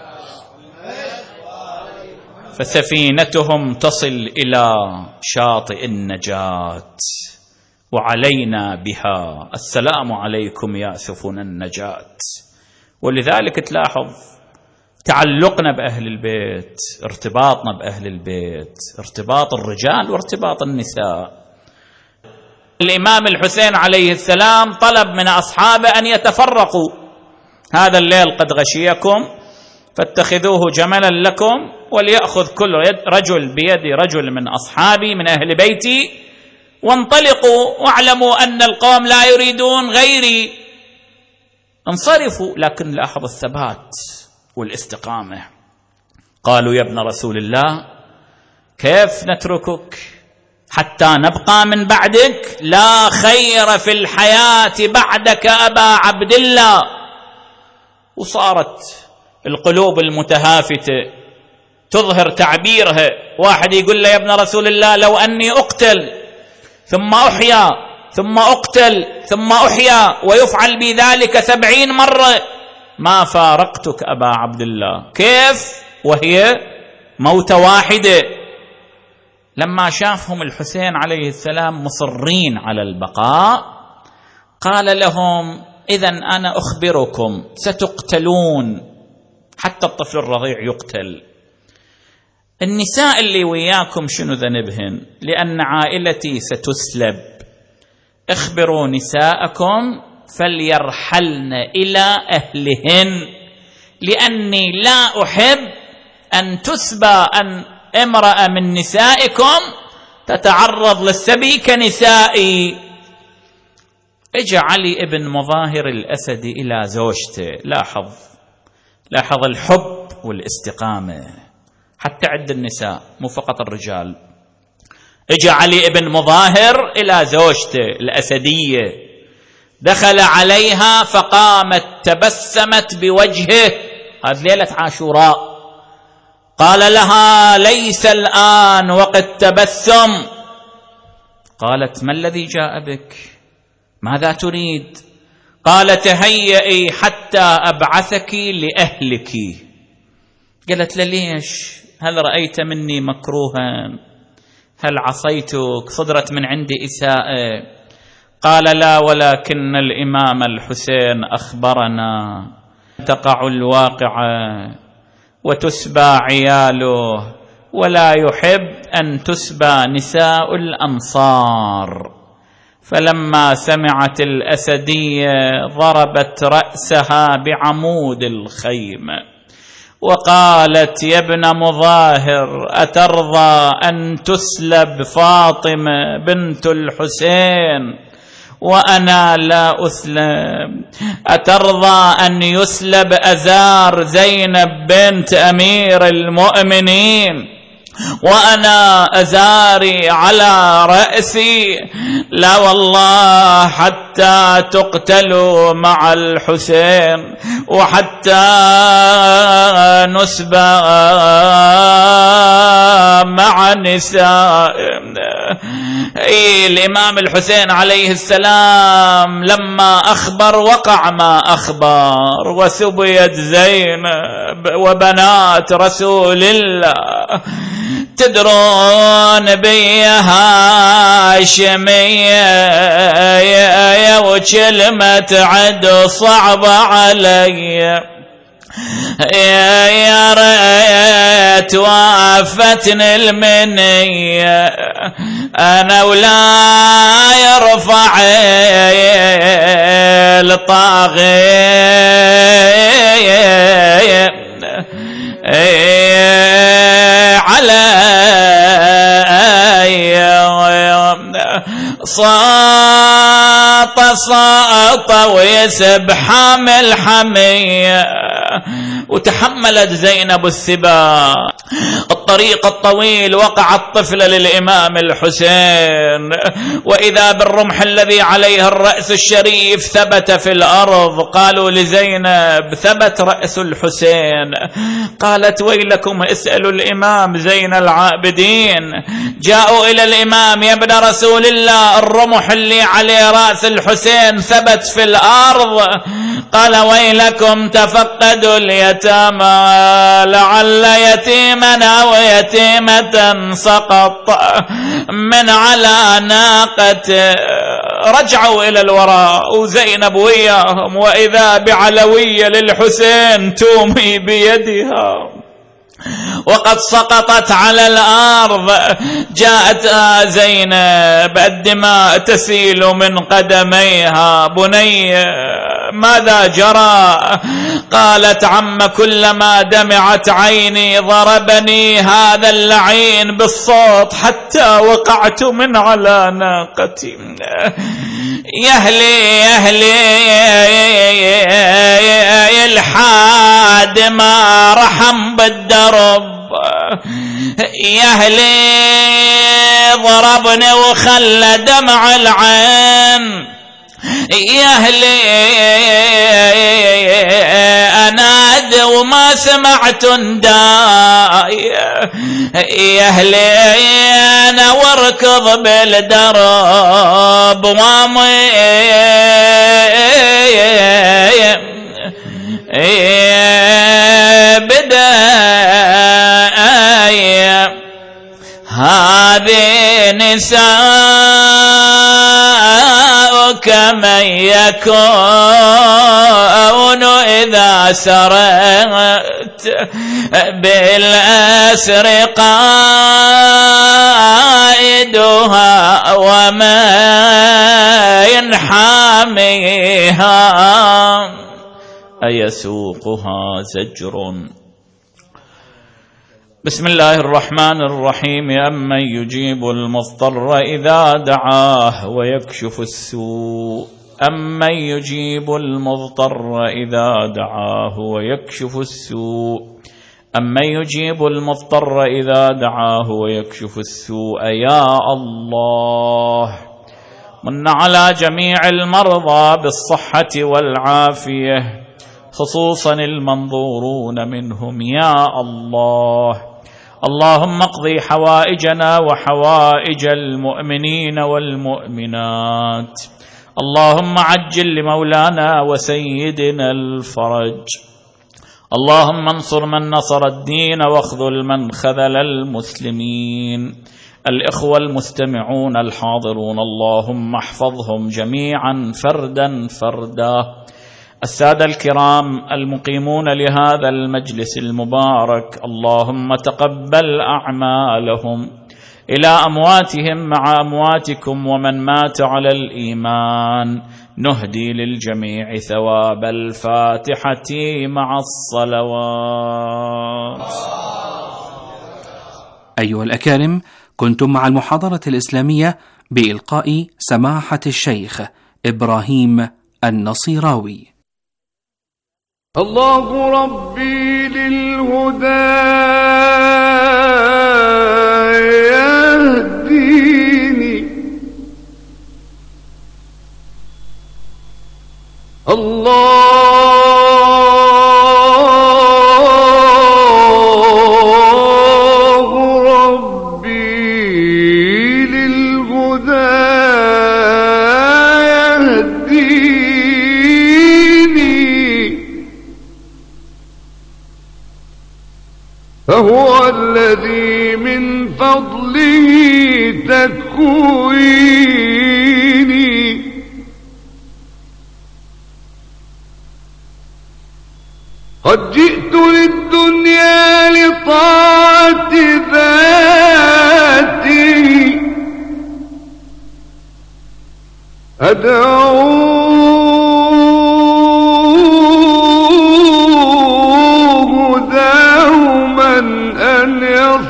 فسفينتهم تصل إلى شاطئ النجاة وعلينا بها السلام عليكم يا سفن النجاة. ولذلك تلاحظ تعلقنا بأهل البيت، ارتباطنا بأهل البيت، ارتباط الرجال وارتباط النساء. الإمام الحسين عليه السلام طلب من أصحابه أن يتفرقوا: هذا الليل قد غشيكم فاتخذوه جملا لكم، وليأخذ كل رجل بيد رجل من أصحابي من أهل بيتي وانطلقوا، واعلموا أن القوم لا يريدون غيري، انصرفوا. لكن لاحظ الثبات والاستقامة. قالوا: يا ابن رسول الله كيف نتركك حتى نبقى من بعدك؟ لا خير في الحياة بعدك أبا عبد الله. وصارت القلوب المتهافتة تظهر تعبيرها. واحد يقول له: يا ابن رسول الله لو أني أقتل ثم أحيا ثم أقتل ثم أحيا ويفعل بذلك سبعين مرة ما فارقتك أبا عبد الله. كيف وهي موتة واحدة؟ لما شافهم الحسين عليه السلام مصرين على البقاء قال لهم: إذن أنا أخبركم ستقتلون، حتى الطفل الرضيع يقتل. النساء اللي وياكم شنو ذنبهن؟ لأن عائلتي ستسلب. اخبروا نساءكم فليرحلن إلى أهلهن، لأني لا أحب أن تسبى أن امرأة من نسائكم تتعرض للسبي كنسائي. اجى علي ابن مظاهر الأسدي إلى زوجته. لاحظ لاحظ الحب والاستقامة حتى عند النساء مو فقط الرجال. اجى علي ابن مظاهر إلى زوجته الأسدية، دخل عليها فقامت تبسمت بوجهه. هذه ليلة عاشوراء. قال لها: ليس الآن وقت تبسم. قالت: ما الذي جاء بك؟ ماذا تريد؟ قال: تهيئي حتى أبعثك لأهلك. قالت: ليش؟ هل رأيت مني مكروها؟ هل عصيتك؟ صدرت من عندي إساءة؟ قال: لا، ولكن الإمام الحسين أخبرنا تقع الواقعة وتسبى عياله، ولا يحب أن تسبى نساء الأنصار. فلما سمعت الأسدية ضربت رأسها بعمود الخيمة وقالت: يا ابن مظاهر، أترضى أن تسلب فاطمة بنت الحسين وأنا لا أسلم؟ أترضى أن يسلب أزار زينب بنت أمير المؤمنين وأنا أزاري على رأسي؟ لا والله، حتى تقتلوا مع الحسين وحتى نسبى مع النساء. أي الإمام الحسين عليه السلام لما أخبر وقع ما أخبر، وسبيت زينب وبنات رسول الله. تدرون بي هاشمية وكلمة عد صعبة علي، يا ريت وافتني المنية أنا ولا يرفع الطاغي علي. صاط صاط ويسب حامل حمية. وتحملت زينب السباع الطريق الطويل. وقع الطفل للإمام الحسين، وإذا بالرمح الذي عليه الرأس الشريف ثبت في الأرض. قالوا لزينب: ثبت رأس الحسين. قالت: ويلكم اسألوا الإمام زين العابدين. جاءوا إلى الإمام: يا ابن رسول الله، الرمح اللي عليه رأس الحسين ثبت في الأرض. قال: ويلكم تفقدوا اليتامى لعل يتيما أو يتيمة سقط من على ناقته. رجعوا إلى الوراء وزينب وياهم، وإذا بعلوية للحسين تومي بيدها وقد سقطت على الأرض. جاءت زينب الدماء تسيل من قدميها: بني ماذا جرى؟ قالت: عم، كلما دمعت عيني ضربني هذا اللعين بالصوت حتى وقعت من على ناقتي. يهلي يهلي الحاد ما رحم بالدرب، يهلي ضربني وخلى دمع العين، يهلي أناد وما سمعت نداء، يهلي أنا واركض بالدرب وامي بداية. هذه نساء كمن يكون إذا سرت بالأسر قائدها وما ينحميها أيسوقها زجر. بسم الله الرحمن الرحيم. أمن يجيب المضطر إذا دعاه ويكشف السوء أمن يجيب المضطر إذا دعاه ويكشف السوء أمن يجيب المضطر إذا دعاه ويكشف السوء يا الله. من على جميع المرضى بالصحة والعافية خصوصا المنظورون منهم يا الله. اللهم اقضي حوائجنا وحوائج المؤمنين والمؤمنات. اللهم عجل لمولانا وسيدنا الفرج. اللهم انصر من نصر الدين واخذل من خذل المسلمين. الإخوة المستمعون الحاضرون اللهم احفظهم جميعا فردا فردا. السادة الكرام المقيمون لهذا المجلس المبارك اللهم تقبل أعمالهم إلى أمواتهم مع أمواتكم ومن مات على الإيمان. نهدي للجميع ثواب الفاتحة مع الصلوات. أيها الأكارم، كنتم مع المحاضرة الإسلامية بإلقاء سماحة الشيخ إبراهيم النصيراوي. الله ربي للهدى يهديني. الله ربي للهدى يهديني. فهو الذي من فضله تكويني. قد جئت للدنيا لطاعة ذاته أدعوه دوما أن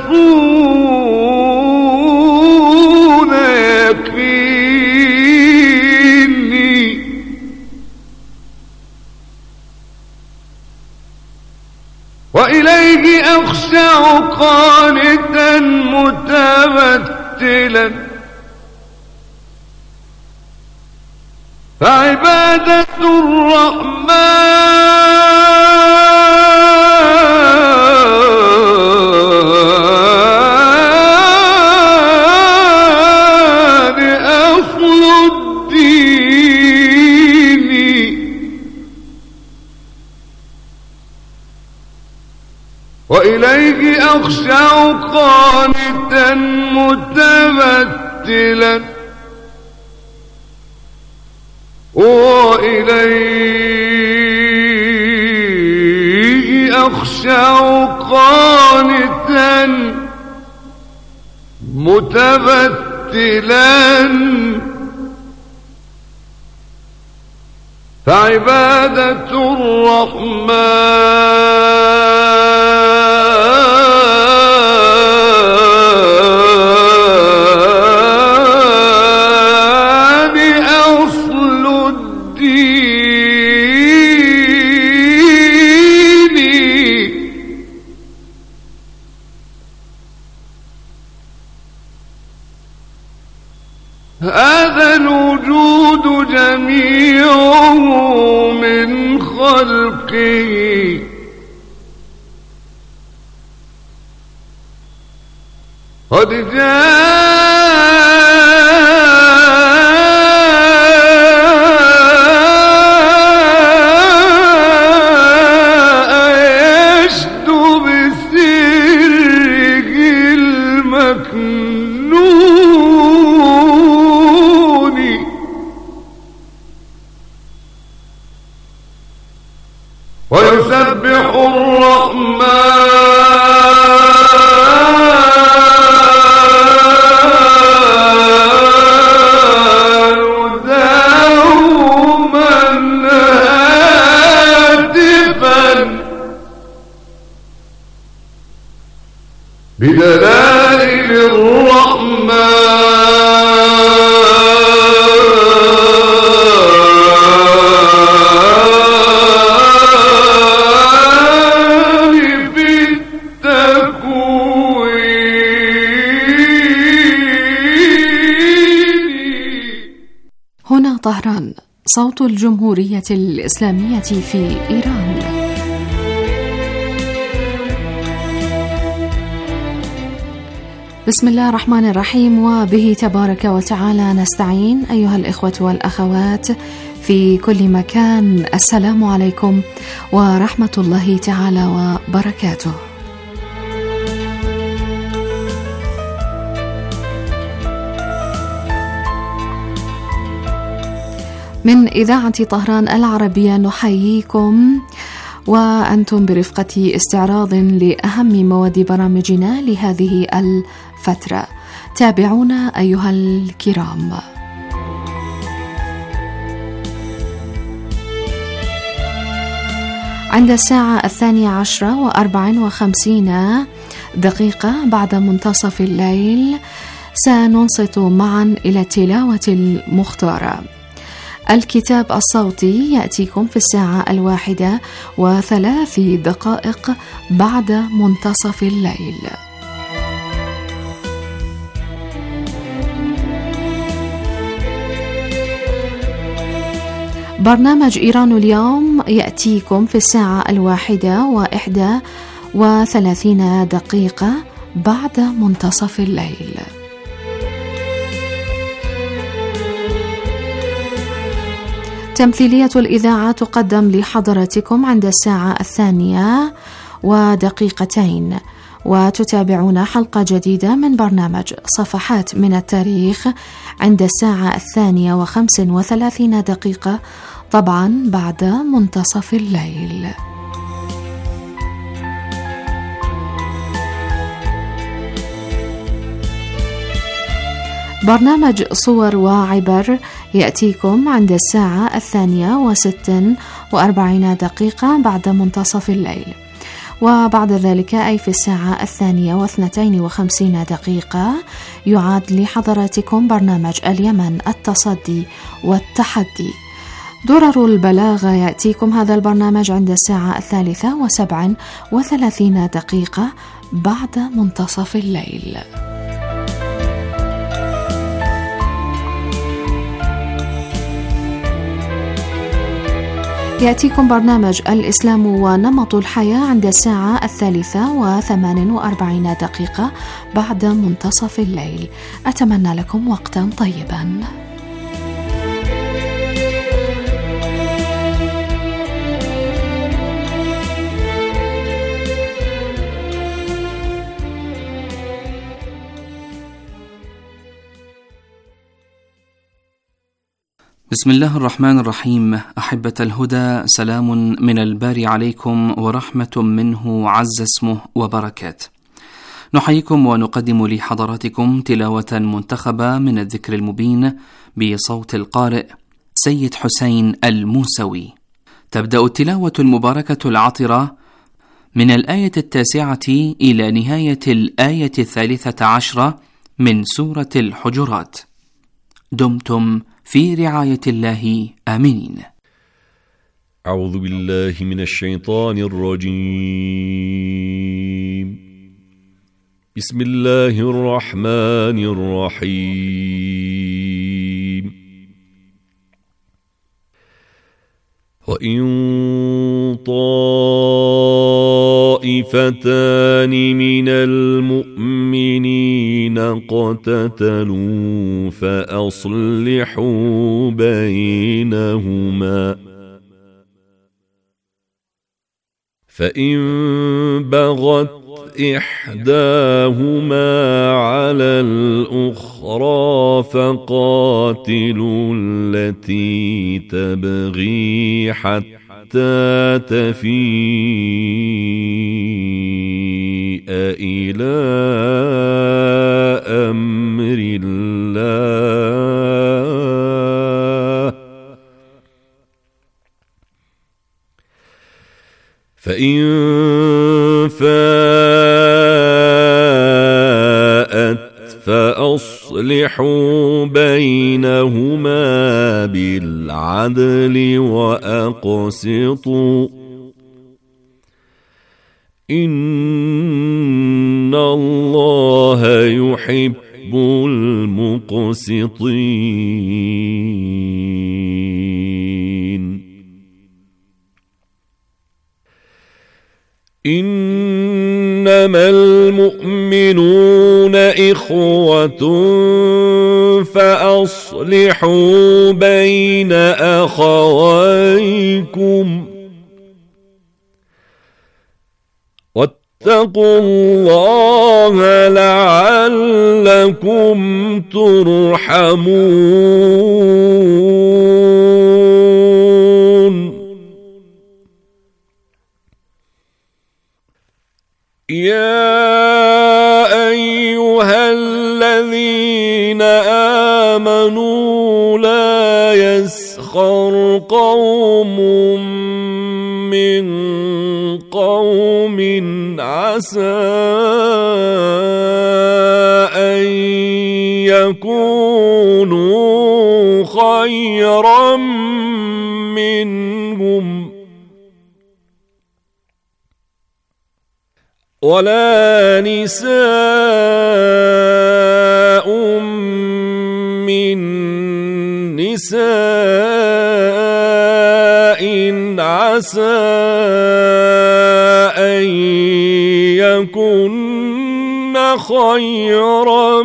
يصون يقيني. وإليه أخشع قانتا متبتلا. فعبادة الرحمن أصل الدين. وإليه أخشع قانتا متبتلا. وإليه أخشع قانتا متبتلا. فعبادة الرحمن أصل الدين. هذا الوجود جميعه من خلقه قد جاء يشدو بسره المكنون. ويسبح الرحمن بدلائل الرحمن طهران، صوت الجمهورية الإسلامية في إيران. بسم الله الرحمن الرحيم، وبه تبارك وتعالى نستعين. أيها الإخوة والأخوات في كل مكان، السلام عليكم ورحمة الله تعالى وبركاته. من إذاعة طهران العربية نحييكم، وأنتم برفقة استعراض لأهم مواد برامجنا لهذه الفترة. تابعونا أيها الكرام. عند الساعة الثانية عشرة وأربع وخمسين دقيقة بعد منتصف الليل سننصت معا إلى التلاوة المختارة. الكتاب الصوتي يأتيكم في الساعة الواحدة وثلاث دقائق بعد منتصف الليل. برنامج إيران اليوم يأتيكم في الساعة الواحدة وإحدى وثلاثين دقيقة بعد منتصف الليل. تمثيلية الإذاعة تقدم لحضراتكم عند الساعة الثانية ودقيقتين، وتتابعون حلقة جديدة من برنامج صفحات من التاريخ عند الساعة الثانية وخمس وثلاثين دقيقة، طبعا بعد منتصف الليل. برنامج صور وعبر يأتيكم عند الساعة الثانية وست وأربعين دقيقة بعد منتصف الليل، وبعد ذلك أي في الساعة الثانية واثنتين وخمسين دقيقة يعاد لحضراتكم برنامج اليمن التصدي والتحدي. درر البلاغة يأتيكم هذا البرنامج عند الساعة الثالثة وسبع وثلاثين دقيقة بعد منتصف الليل. يأتيكم برنامج الإسلام ونمط الحياة عند الساعة الثالثة وثمان وأربعين دقيقة بعد منتصف الليل. أتمنى لكم وقتا طيبا. بسم الله الرحمن الرحيم. أحبة الهدى، سلام من الباري عليكم ورحمة منه عز اسمه وبركات. نحييكم ونقدم لحضراتكم تلاوة منتخبة من الذكر المبين بصوت القارئ سيد حسين الموسوي. تبدأ التلاوة المباركة العطرة من الآية التاسعة إلى نهاية الآية الثالثة عشرة من سورة الحجرات. دمتم في رعاية الله آمين. أعوذ بالله من الشيطان الرجيم. بسم الله الرحمن الرحيم. وإن طائفتان من المؤمنين اقتتلوا فأصلحوا بينهما، فإن بغت إحداهما على الأخرى فقاتلوا التي تبغي حتى تفيء إلى أمر الله، فإن فاءت فأصلحوا بينهما بالعدل وأقسطوا، إن الله يحب المقسطين. إنما المؤمنون إخوة فأصلحوا بين أخويكم واتقوا الله لعلكم ترحمون. يا أيها الذين آمنوا لا يسخر قوم من قوم عسى أن يكونوا خيرا منهم ولا نساء من نساء عسى أن يكن خيرا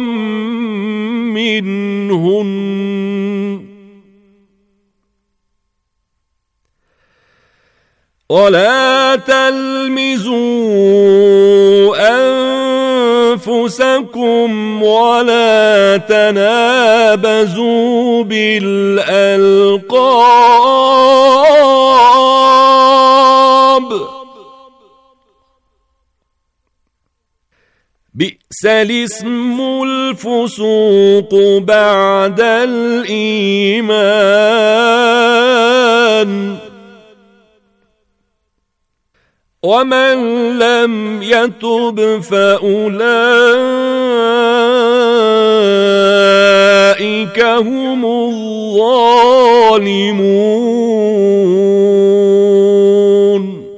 منهن ولا تلمزوا أنفسكم ولا تنابزوا بالألقاب بئس الاسم الفسوق بعد الإيمان ومن لم يتب فأولئك هم الظالمون.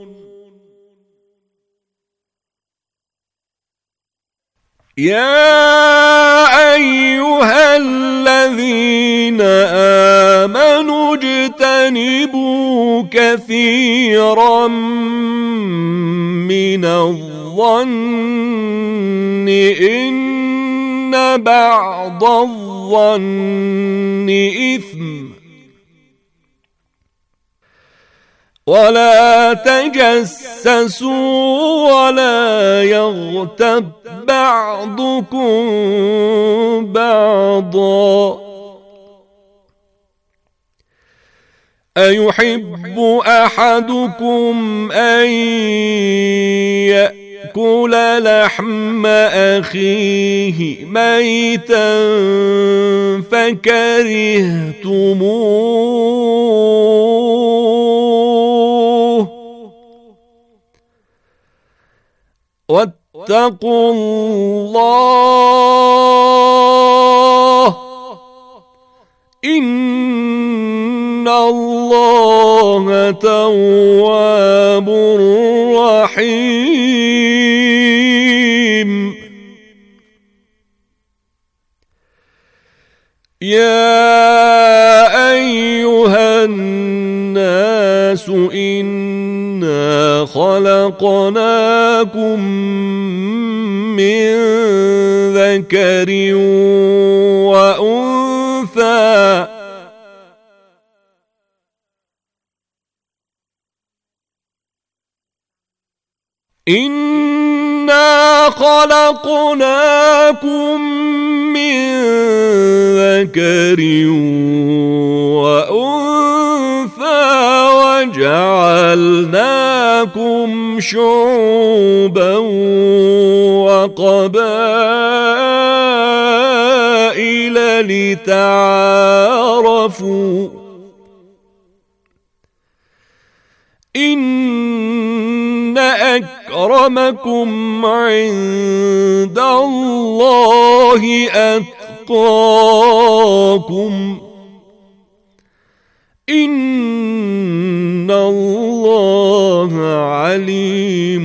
يا أيها الذين آمنوا اجتنبوا كثيرا من الظن إن بعض الظن إثم ولا تجسسوا ولا يغتب بعضكم بعضا أيحب أحدكم أن يأكل لحم أخيه ميتا فكرهتموه واتقوا الله إن الله تواب رحيم. يا أيها الناس إنا خلقناكم من ذكر وأنثى إنا خلقناكم من ذكر وأنثى وجعلناكم شعوبا وقبائل لتعارفوا إن أكرمكم عند الله أتقاكم إن الله عليم